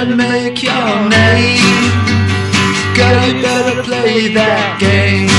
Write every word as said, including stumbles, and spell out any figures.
to make your name. Girl, you better play that game.